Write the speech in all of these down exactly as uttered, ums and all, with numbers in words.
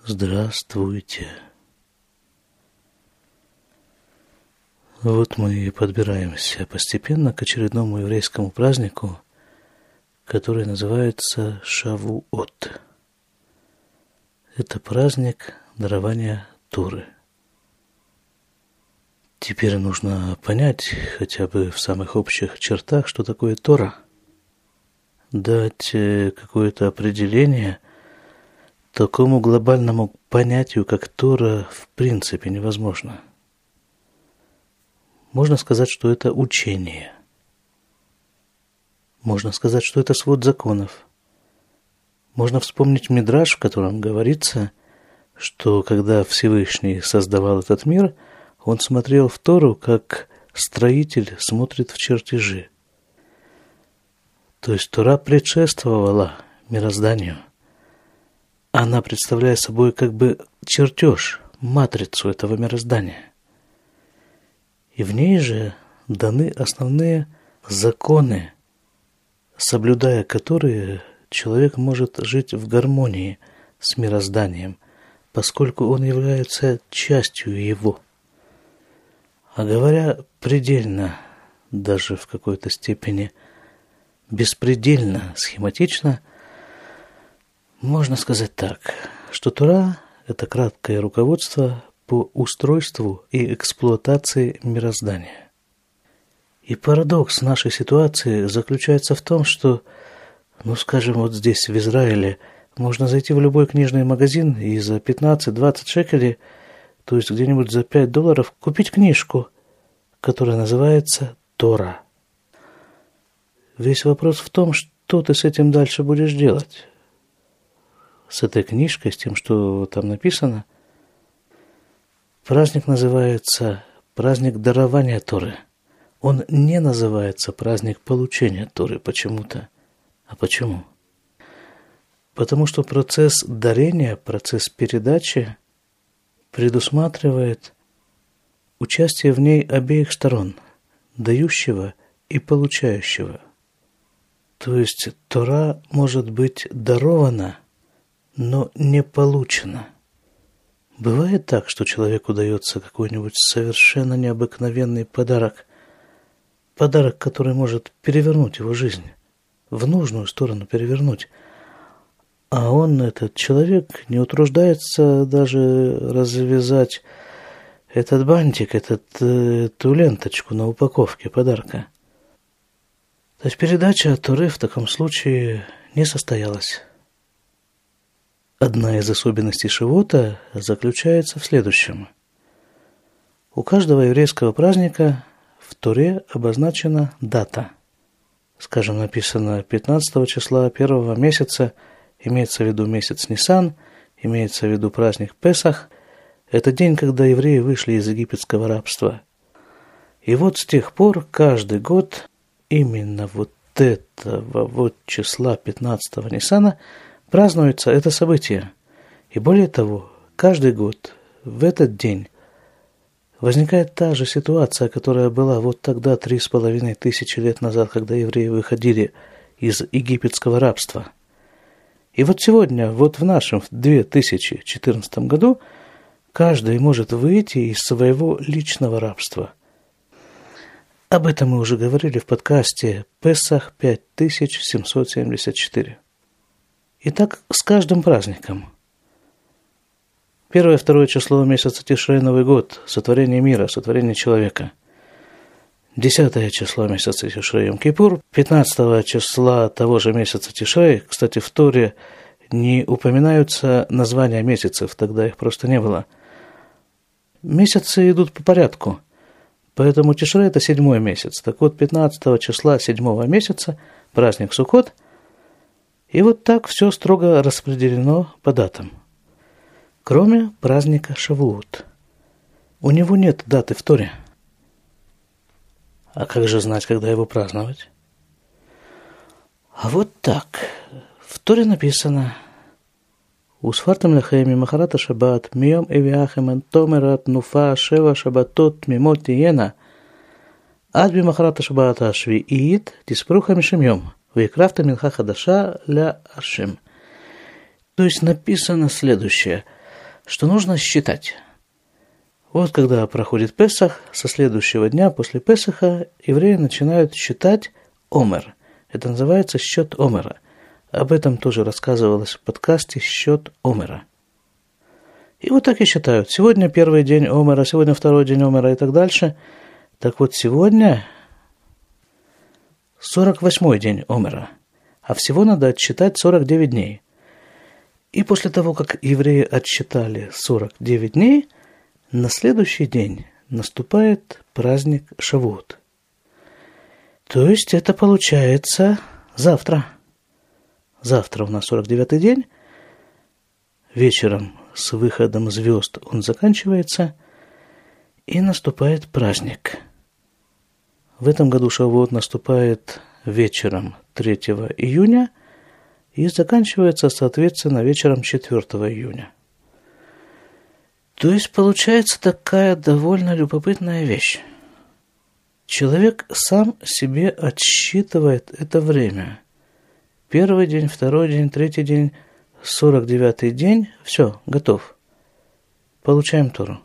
Здравствуйте. Вот мы и подбираемся постепенно к очередному еврейскому празднику, который называется Шавуот. Это праздник дарования Торы. Теперь нужно понять хотя бы в самых общих чертах, что такое Тора. Дать какое-то определение такому глобальному понятию, как Тора, в принципе невозможно. Можно сказать, что это учение. Можно сказать, что это свод законов. Можно вспомнить Мидраш, в котором говорится, что когда Всевышний создавал этот мир, он смотрел в Тору, как строитель смотрит в чертежи. То есть Тора предшествовала мирозданию. Она представляет собой как бы чертеж, матрицу этого мироздания. И в ней же даны основные законы, соблюдая которые человек может жить в гармонии с мирозданием, поскольку он является частью его. А говоря предельно, даже в какой-то степени беспредельно, схематично, можно сказать так, что Тора – это краткое руководство по устройству и эксплуатации мироздания. И парадокс нашей ситуации заключается в том, что, ну скажем, вот здесь, в Израиле, можно зайти в любой книжный магазин и за пятнадцать-двадцать шекелей, то есть где-нибудь за пять долларов, купить книжку, которая называется Тора. Весь вопрос в том, что ты с этим дальше будешь делать. С этой книжкой, с тем, что там написано. Праздник называется праздник дарования Торы. Он не называется праздник получения Торы почему-то. А почему? Потому что процесс дарения, процесс передачи предусматривает участие в ней обеих сторон, дающего и получающего. То есть Тора может быть дарована, но не получена. Бывает так, что человеку дается какой-нибудь совершенно необыкновенный подарок, подарок, который может перевернуть его жизнь, в нужную сторону перевернуть, а он, этот человек, не утруждается даже развязать этот бантик, этот, эту ленточку на упаковке подарка. То есть передача Торы в таком случае не состоялась. Одна из особенностей Шавуота заключается в следующем. У каждого еврейского праздника в Торе обозначена дата. Скажем, написано пятнадцатого числа первого месяца, имеется в виду месяц Нисан, имеется в виду праздник Песах. Это день, когда евреи вышли из египетского рабства. И вот с тех пор каждый год именно вот этого вот числа пятнадцатого Нисана празднуется это событие. И более того, каждый год в этот день возникает та же ситуация, которая была вот тогда, три с половиной тысячи лет назад, когда евреи выходили из египетского рабства. И вот сегодня, вот в нашем две тысячи четырнадцатом году, каждый может выйти из своего личного рабства. Об этом мы уже говорили в подкасте Песах пять тысяч семьсот семьдесят четыре. Итак, с каждым праздником. Первое, второе число месяца Тишрей, Новый год, сотворение мира, сотворение человека. Десятое число месяца Тишрей, Йом-Кипур. Пятнадцатого числа того же месяца Тишрей, кстати, в Торе не упоминаются названия месяцев, тогда их просто не было. Месяцы идут по порядку, поэтому Тишрей – это седьмой месяц. Так вот, пятнадцатого числа седьмого месяца праздник Суккот. И вот так все строго распределено по датам. Кроме праздника Шавуот. У него нет даты в Торе. А как же знать, когда его праздновать? А вот так. В Торе написано: «Усфартам лехем мимахарата шаббат, мием эвиахем эн томерат нуфа шева шаббатот мимот тиена, ад мимахарата шаббата швиит тиспру хамишим йом, векрафта минха хадаша ля аршим». То есть написано следующее: что нужно считать. Вот когда проходит Песах, со следующего дня после Песаха евреи начинают считать Омер. Это называется счет Омера. Об этом тоже рассказывалось в подкасте «Счет Омера». И вот так и считают. Сегодня первый день Омера, сегодня второй день Омера и так дальше. Так вот, сегодня сорок восьмой день Омера, а всего надо отсчитать сорок девять дней. И после того, как евреи отсчитали сорок девять дней, на следующий день наступает праздник Шавуот. То есть это получается завтра. Завтра у нас сорок девятый день. Вечером с выходом звезд он заканчивается, и наступает праздник. В этом году Шавуот наступает вечером третьего июня и заканчивается, соответственно, вечером четвёртого июня. То есть получается такая довольно любопытная вещь. Человек сам себе отсчитывает это время. Первый день, второй день, третий день, сорок девятый день, все, готов. Получаем Тору.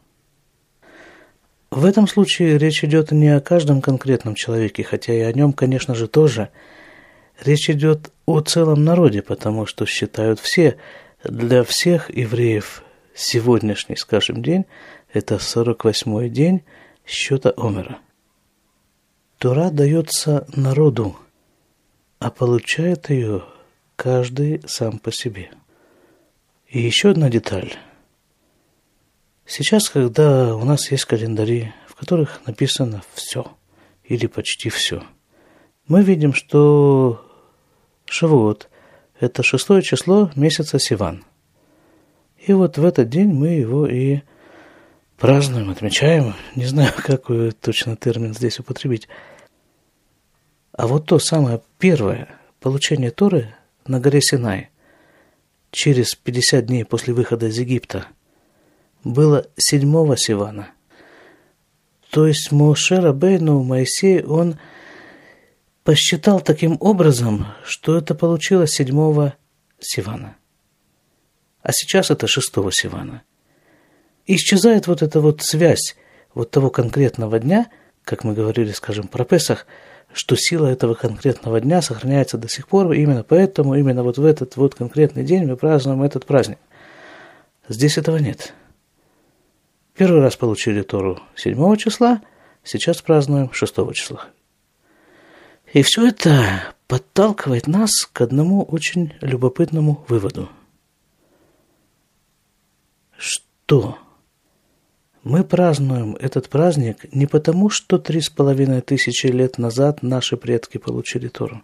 В этом случае речь идет не о каждом конкретном человеке, хотя и о нем, конечно же, тоже. Речь идет о целом народе, потому что считают все. Для всех евреев сегодняшний, скажем, день – это сорок восьмой день счета Омера. Тора дается народу, а получает ее каждый сам по себе. И еще одна деталь. Сейчас, когда у нас есть календари, в которых написано все, или почти все, мы видим, что Шавуот – это шестое число месяца Сиван. И вот в этот день мы его и празднуем, отмечаем. Не знаю, какой точно термин здесь употребить. А вот то самое первое получение Торы на горе Синай через пятьдесят дней после выхода из Египта было седьмого Сивана. То есть Моше Рабейну, Моисей, он посчитал таким образом, что это получилось седьмого Сивана. А сейчас это шестого Сивана. И исчезает вот эта вот связь вот того конкретного дня, как мы говорили, скажем, про Песах, что сила этого конкретного дня сохраняется до сих пор, именно поэтому, именно вот в этот вот конкретный день мы празднуем этот праздник. Здесь этого нет. Первый раз получили Тору седьмого числа, сейчас празднуем шестого числа. И все это подталкивает нас к одному очень любопытному выводу. Что мы празднуем этот праздник не потому, что три с половиной тысячи лет назад наши предки получили Тору,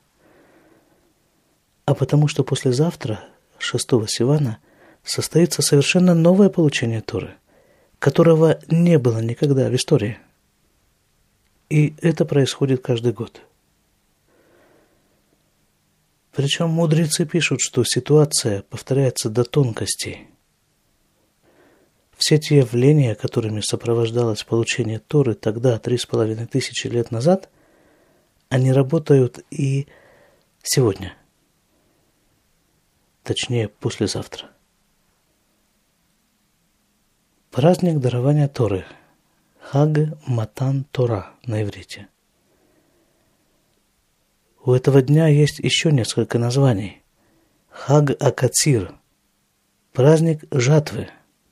а потому что послезавтра, шестого Сивана, состоится совершенно новое получение Торы, которого не было никогда в истории. И это происходит каждый год. Причем мудрецы пишут, что ситуация повторяется до тонкостей. Все те явления, которыми сопровождалось получение Торы тогда, три с половиной тысячи лет назад, они работают и сегодня. Точнее, послезавтра. Праздник дарования Торы. Хаг Матан Тора на иврите. У этого дня есть еще несколько названий. Хаг Акацир. Праздник жатвы.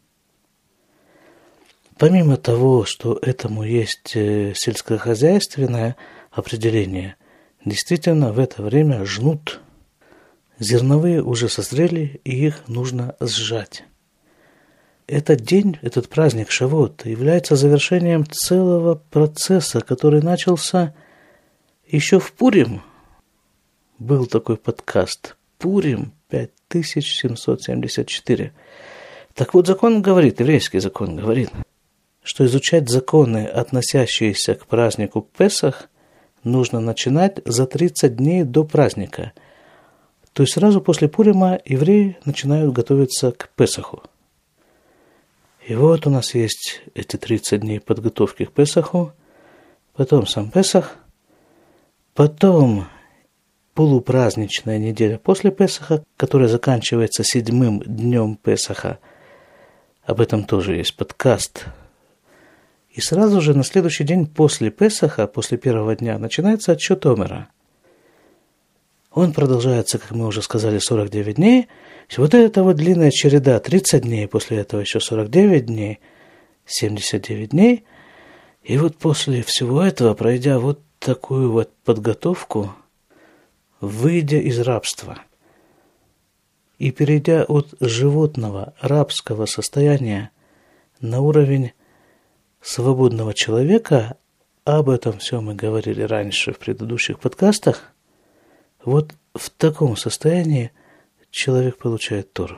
Помимо того, что этому есть сельскохозяйственное определение, действительно в это время жнут. Зерновые уже созрели, и их нужно сжать. Этот день, этот праздник Шавуот является завершением целого процесса, который начался еще в Пурим. Был такой подкаст «Пурим пять тысяч семьсот семьдесят четыре». Так вот, закон говорит, еврейский закон говорит, что изучать законы, относящиеся к празднику Песах, нужно начинать за тридцать дней до праздника. То есть сразу после Пурима евреи начинают готовиться к Песаху. И вот у нас есть эти тридцать дней подготовки к Песаху, потом сам Песах, потом полупраздничная неделя после Песаха, которая заканчивается седьмым днем Песаха, Об этом тоже есть подкаст. И сразу же на следующий день после Песаха, после первого дня, начинается отсчет Омера. Он продолжается, как мы уже сказали, сорок девять дней. И вот эта вот длинная череда, тридцать дней, после этого еще сорок девять дней, семьдесят девять дней. И вот после всего этого, пройдя вот такую вот подготовку, выйдя из рабства и перейдя от животного рабского состояния на уровень свободного человека, об этом все мы говорили раньше в предыдущих подкастах, вот в таком состоянии человек получает Тору.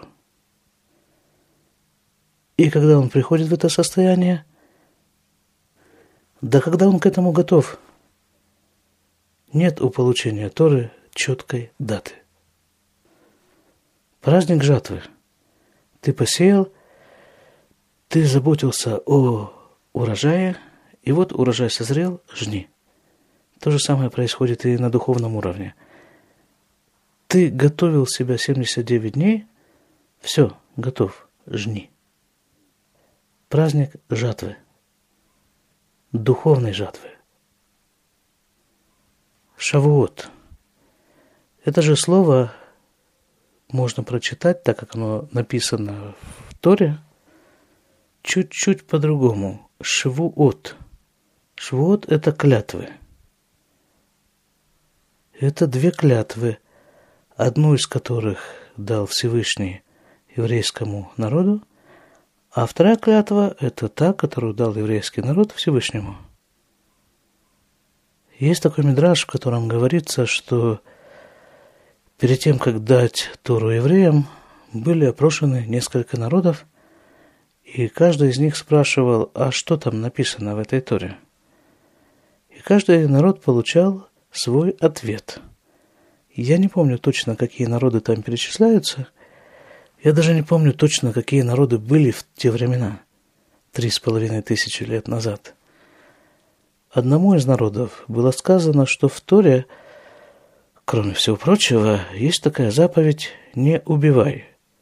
И когда он приходит в это состояние, да когда он к этому готов, нет у получения Торы четкой даты. Праздник жатвы. Ты посеял, ты заботился о урожае, и вот урожай созрел, жни. То же самое происходит и на духовном уровне. Ты готовил себя семьдесят девять дней, все, готов, жни. Праздник жатвы, духовной жатвы. Шавуот. Это же слово можно прочитать, так как оно написано в Торе, чуть-чуть по-другому. Швуот. Швуот – это клятвы. Это две клятвы, одну из которых дал Всевышний еврейскому народу, а вторая клятва – это та, которую дал еврейский народ Всевышнему. Есть такой мидраш, в котором говорится, что перед тем, как дать Тору евреям, были опрошены несколько народов, и каждый из них спрашивал, а что там написано в этой Торе? И каждый народ получал свой ответ. Я не помню точно, какие народы там перечисляются. Я даже не помню точно, какие народы были в те времена, три с половиной тысячи лет назад. Одному из народов было сказано, что в Торе, кроме всего прочего, есть такая заповедь «не убивай».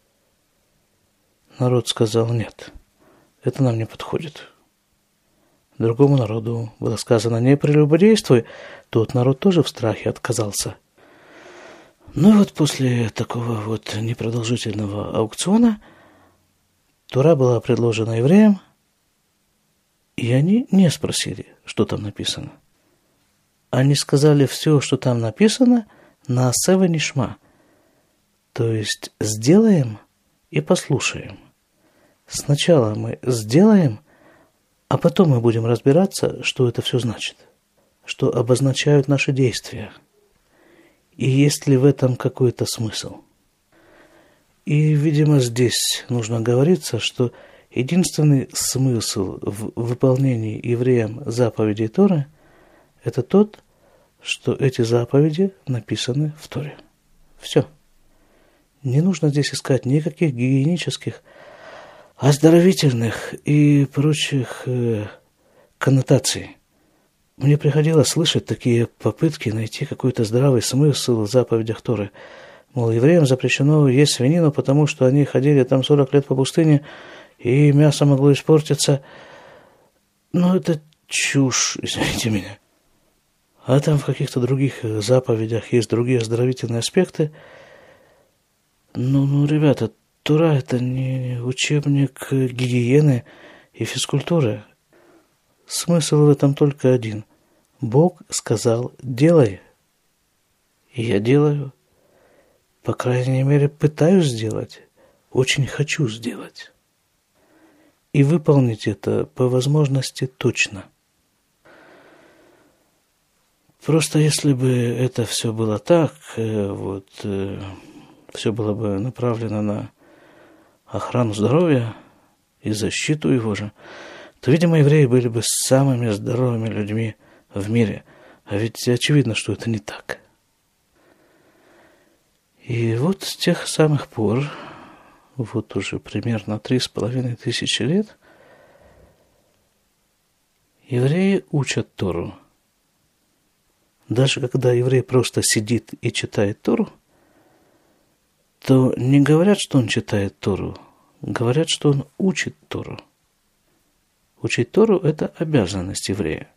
Народ сказал «нет, это нам не подходит». Другому народу было сказано «не прелюбодействуй», тот народ тоже в страхе отказался. Ну и вот после такого вот непродолжительного аукциона Тора была предложена евреям, и они не спросили, что там написано. Они сказали все, что там написано, на асева нишма, то есть сделаем и послушаем. Сначала мы сделаем, а потом мы будем разбираться, что это все значит, что обозначают наши действия, и есть ли в этом какой-то смысл. И, видимо, здесь нужно говориться, что единственный смысл в выполнении евреям заповедей Торы – это тот, что эти заповеди написаны в Торе. Все. Не нужно здесь искать никаких гигиенических, оздоровительных и прочих э, коннотаций. Мне приходилось слышать такие попытки найти какой-то здравый смысл в заповедях Торы. Мол, евреям запрещено есть свинину, потому что они ходили там сорок лет по пустыне, и мясо могло испортиться. Ну, это чушь, извините меня. А там в каких-то других заповедях есть другие оздоровительные аспекты. Ну, ну, ребята, Тора – это не учебник гигиены и физкультуры. Смысл в этом только один. Бог сказал «делай». И я делаю. По крайней мере, пытаюсь сделать. Очень хочу сделать. И выполнить это по возможности точно. Просто если бы это все было так, вот, все было бы направлено на охрану здоровья и защиту его же, то, видимо, евреи были бы самыми здоровыми людьми в мире. А ведь очевидно, что это не так. И вот с тех самых пор, вот уже примерно три с половиной тысячи лет, евреи учат Тору. Даже когда еврей просто сидит и читает Тору, то не говорят, что он читает Тору, говорят, что он учит Тору. Учить Тору – это обязанность еврея.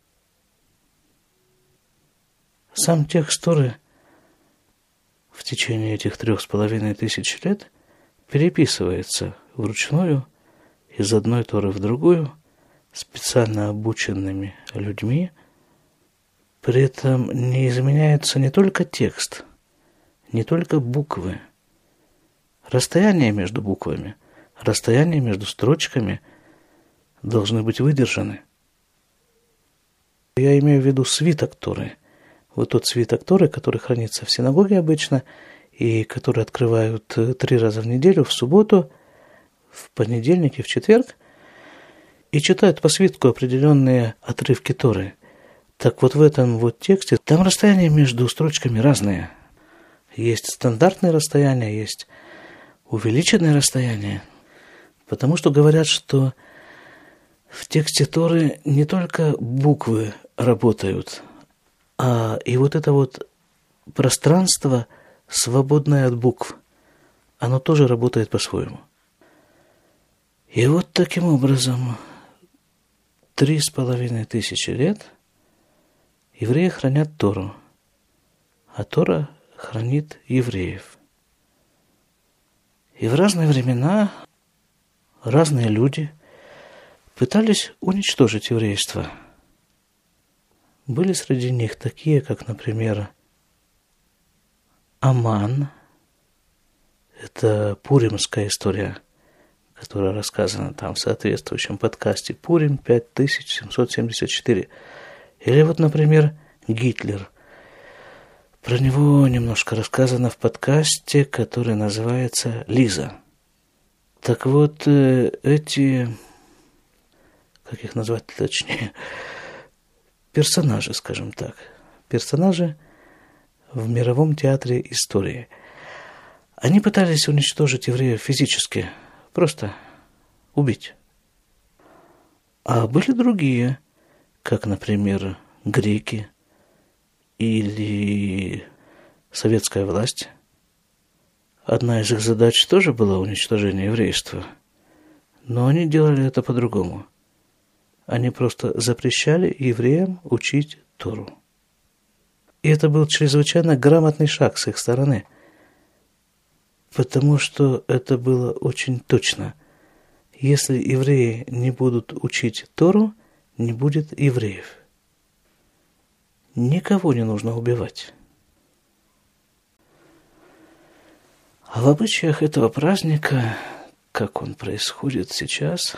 Сам текст Торы в течение этих трех с половиной тысяч лет переписывается вручную из одной Торы в другую специально обученными людьми. При этом не изменяется не только текст, не только буквы. Расстояние между буквами, расстояние между строчками должны быть выдержаны. Я имею в виду свиток Торы. Вот тот свиток Торы, который хранится в синагоге обычно, и который открывают три раза в неделю, в субботу, в понедельник и в четверг, и читают по свитку определенные отрывки Торы. Так вот в этом вот тексте, там расстояния между строчками разные. Есть стандартные расстояния, есть увеличенные расстояния. Потому что говорят, что в тексте Торы не только буквы работают, а и вот это вот пространство, свободное от букв, оно тоже работает по-своему. И вот таким образом три с половиной тысячи лет евреи хранят Тору, а Тора хранит евреев. И в разные времена разные люди пытались уничтожить еврейство. Были среди них такие, как, например, Аман. Это пуримская история, которая рассказана там в соответствующем подкасте Пурим пять тысяч семьсот семьдесят четыре. Или вот, например, Гитлер. Про него немножко рассказано в подкасте, который называется «Лиза». Так вот, эти, как их назвать точнее, персонажи, скажем так, персонажи в мировом театре истории. Они пытались уничтожить евреев физически, просто убить. А были другие, как, например, греки или советская власть. Одна из их задач тоже была уничтожение еврейства, но они делали это по-другому. Они просто запрещали евреям учить Тору. И это был чрезвычайно грамотный шаг с их стороны, потому что это было очень точно. Если евреи не будут учить Тору, не будет евреев. Никого не нужно убивать. А в обычаях этого праздника, как он происходит сейчас,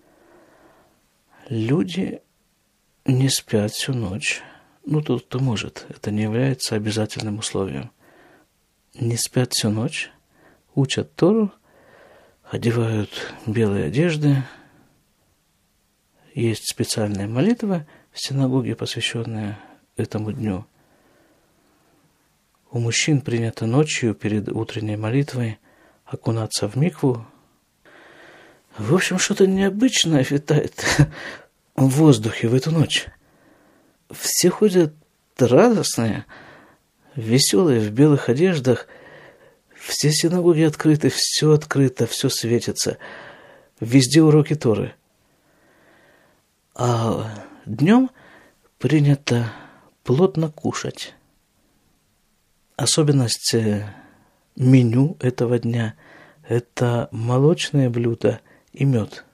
люди не спят всю ночь. Ну, тот, кто может, это не является обязательным условием. Не спят всю ночь, учат Тору, одевают белые одежды. Есть специальная молитва в синагоге, посвященная этому дню. У мужчин принято ночью перед утренней молитвой окунаться в микву. В общем, что-то необычное витает в воздухе в эту ночь. Все ходят радостные, веселые, в белых одеждах. Все синагоги открыты, все открыто, все светится. Везде уроки Торы. А днем принято плотно кушать. Особенность меню этого дня – это молочные блюда и мед.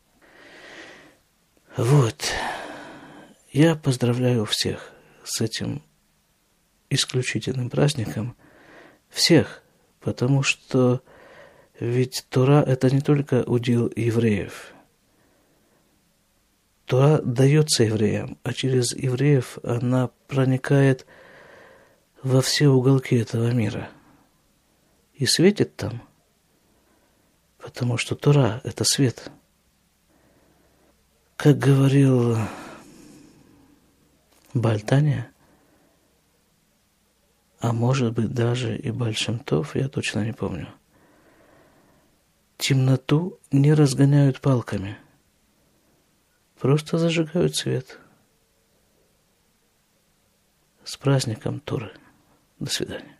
Вот. Я поздравляю всех с этим исключительным праздником. Всех. Потому что ведь Тора – это не только удел евреев. Тора дается евреям, а через евреев она проникает во все уголки этого мира и светит там, потому что Тора – это свет. Как говорил Бааль Таня, а может быть даже и Бааль Шем Тов, я точно не помню, темноту не разгоняют палками, просто зажигают свет. С праздником Торы. До свидания.